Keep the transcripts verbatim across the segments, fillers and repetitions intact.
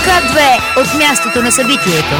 К две от мястото на събитието.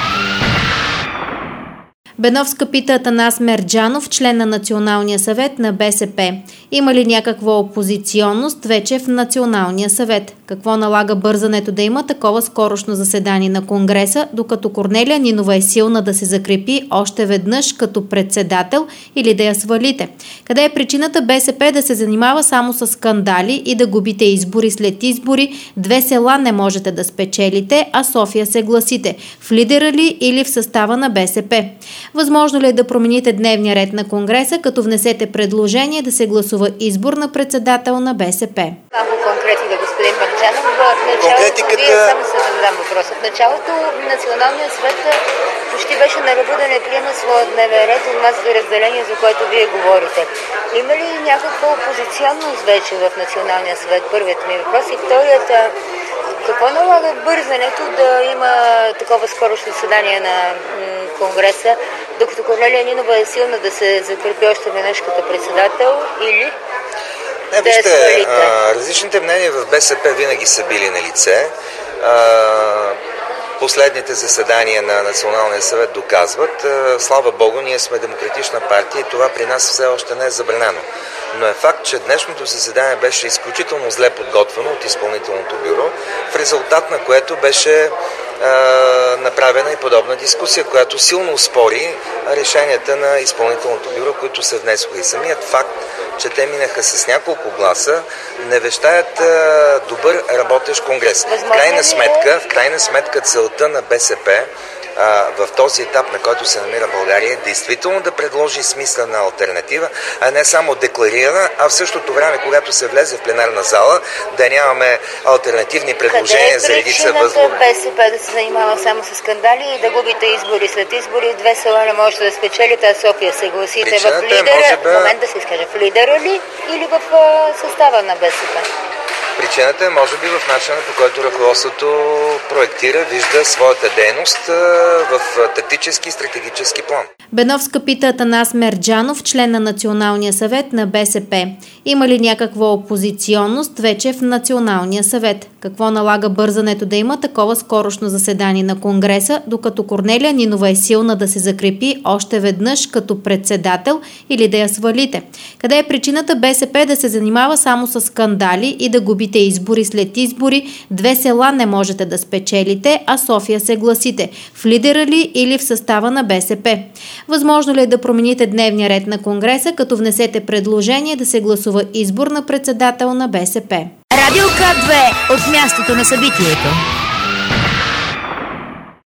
Беновска пита Атанас Мерджанов, член на Националния съвет на БСП. Има ли някаква опозиционност вече в Националния съвет? Какво налага бързането да има такова скорошно заседание на Конгреса, докато Корнелия Нинова е силна да се закрепи още веднъж като председател или да я свалите? Къде е причината БСП да се занимава само с скандали и да губите избори след избори? Две села не можете да спечелите, а София се гласите. В лидера ли или в състава на БСП? Възможно ли е да промените дневния ред на Конгреса, като внесете предложение да се гласува избор на председател на БСП? Малко конкретика, господин Мерджанов. В началото, Конкретиката... вие само се задам въпроса. В началото Националният съвет почти беше на ръба да не приема своя дневен ред от масата разделение, за което вие говорите. Има ли някаква опозиционност вече в Националния съвет? Първият ми въпрос. И вторият, какво налага бързането да има такова скорошно заседание на Конгреса, докато Корнелия Нинова е силна да се закрепи още веднъж като председател, или не, да я свалите? А, различните мнения в БСП винаги са били на лице. А, последните заседания на Националния съвет доказват. А, слава Богу, ние сме демократична партия и това при нас все още не е забранено. Но е факт, че днешното заседание беше изключително зле подготвено от изпълнителното бюро, в резултат на което беше направена и подобна дискусия, която силно успори решенията на изпълнителното бюро, които се внесоха. И самият факт, че те минаха с няколко гласа, не вещаят добър работещ конгрес. В крайна сметка, в крайна сметка целта на БСП в този етап, на който се намира България, е действително да предложи смислена алтернатива, а не само декларирана, а в същото време, когато се влезе в пленарна зала, да нямаме алтернативни предложения за редица възможности. Къде е причината БСП да се занимава само с скандали и да губите избори след избори? Две села не можете да спечелите, а София се гласите. Причината в лидера, може би... момент да се изкаже, в лидера ли или в състава на БСП? Причината е, може би, в начина, по който ръководството проектира, вижда своята дейност в тактически и стратегически план. Беновска пита Атанас Мерджанов, член на Националния съвет на БСП. Има ли някаква опозиционност вече в Националния съвет? Какво налага бързането да има такова скорошно заседание на Конгреса, докато Корнелия Нинова е силна да се закрепи още веднъж като председател или да я свалите? Къде е причината БСП да се занимава само с скандали и да губите избори след избори? Две села не можете да спечелите, а София се гласите. В лидера ли или в състава на БСП? Възможно ли е да промените дневния ред на Конгреса, като внесете предложение да се гласува избор на председател на БСП? Радио К две от мястото на събитието.